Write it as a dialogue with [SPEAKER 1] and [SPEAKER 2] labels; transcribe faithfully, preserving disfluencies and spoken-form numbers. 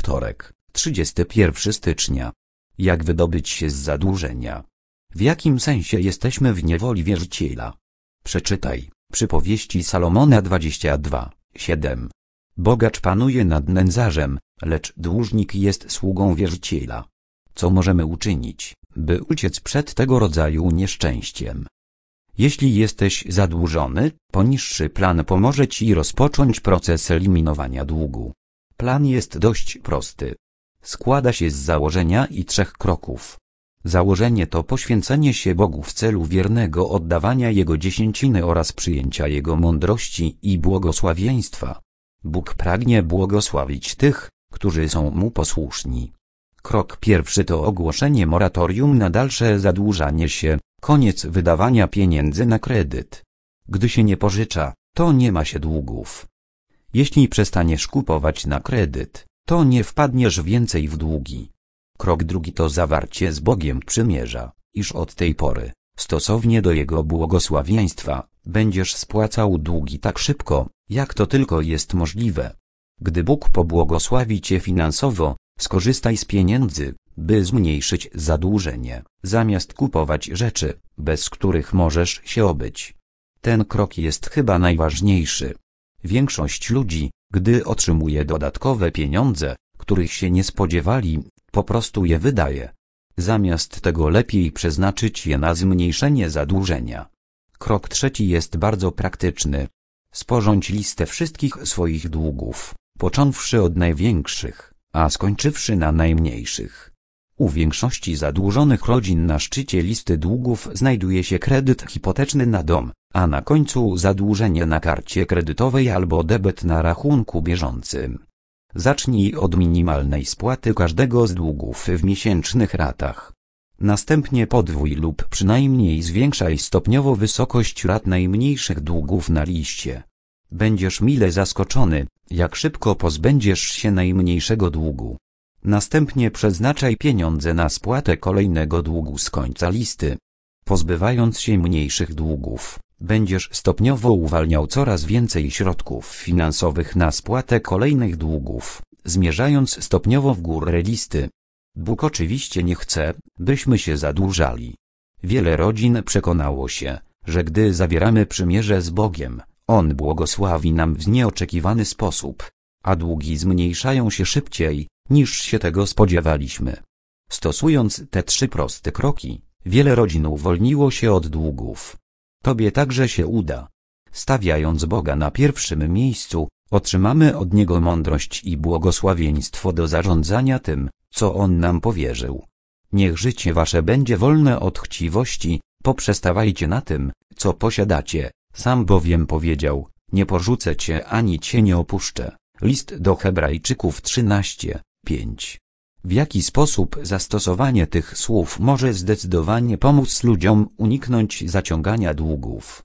[SPEAKER 1] Wtorek, trzydziestego pierwszego stycznia. Jak wydobyć się z zadłużenia? W jakim sensie jesteśmy w niewoli wierzyciela? Przeczytaj Przypowieści Salomona dwadzieścia dwa, siedem. Bogacz panuje nad nędzarzem, lecz dłużnik jest sługą wierzyciela. Co możemy uczynić, by uciec przed tego rodzaju nieszczęściem? Jeśli jesteś zadłużony, poniższy plan pomoże Ci rozpocząć proces eliminowania długu. Plan jest dość prosty. Składa się z założenia i trzech kroków. Założenie to poświęcenie się Bogu w celu wiernego oddawania Jego dziesięciny oraz przyjęcia Jego mądrości i błogosławieństwa. Bóg pragnie błogosławić tych, którzy są Mu posłuszni. Krok pierwszy to ogłoszenie moratorium na dalsze zadłużanie się, koniec wydawania pieniędzy na kredyt. Gdy się nie pożycza, to nie ma się długów. Jeśli przestaniesz kupować na kredyt, to nie wpadniesz więcej w długi. Krok drugi to zawarcie z Bogiem przymierza, iż od tej pory, stosownie do Jego błogosławieństwa, będziesz spłacał długi tak szybko, jak to tylko jest możliwe. Gdy Bóg pobłogosławi Cię finansowo, skorzystaj z pieniędzy, by zmniejszyć zadłużenie, zamiast kupować rzeczy, bez których możesz się obyć. Ten krok jest chyba najważniejszy. Większość ludzi, gdy otrzymuje dodatkowe pieniądze, których się nie spodziewali, po prostu je wydaje. Zamiast tego lepiej przeznaczyć je na zmniejszenie zadłużenia. Krok trzeci jest bardzo praktyczny. Sporządź listę wszystkich swoich długów, począwszy od największych, a skończywszy na najmniejszych. U większości zadłużonych rodzin na szczycie listy długów znajduje się kredyt hipoteczny na dom, a na końcu zadłużenie na karcie kredytowej albo debet na rachunku bieżącym. Zacznij od minimalnej spłaty każdego z długów w miesięcznych ratach. Następnie podwój lub przynajmniej zwiększaj stopniowo wysokość rat najmniejszych długów na liście. Będziesz mile zaskoczony, jak szybko pozbędziesz się najmniejszego długu. Następnie przeznaczaj pieniądze na spłatę kolejnego długu z końca listy. Pozbywając się mniejszych długów, będziesz stopniowo uwalniał coraz więcej środków finansowych na spłatę kolejnych długów, zmierzając stopniowo w górę listy. Bóg oczywiście nie chce, byśmy się zadłużali. Wiele rodzin przekonało się, że gdy zawieramy przymierze z Bogiem, On błogosławi nam w nieoczekiwany sposób, a długi zmniejszają się szybciej, niż się tego spodziewaliśmy. Stosując te trzy proste kroki, wiele rodzin uwolniło się od długów. Tobie także się uda. Stawiając Boga na pierwszym miejscu, otrzymamy od Niego mądrość i błogosławieństwo do zarządzania tym, co On nam powierzył. Niech życie wasze będzie wolne od chciwości, poprzestawajcie na tym, co posiadacie, sam bowiem powiedział, nie porzucę cię ani cię nie opuszczę. List do Hebrajczyków trzynaście, pięć. W jaki sposób zastosowanie tych słów może zdecydowanie pomóc ludziom uniknąć zaciągania długów?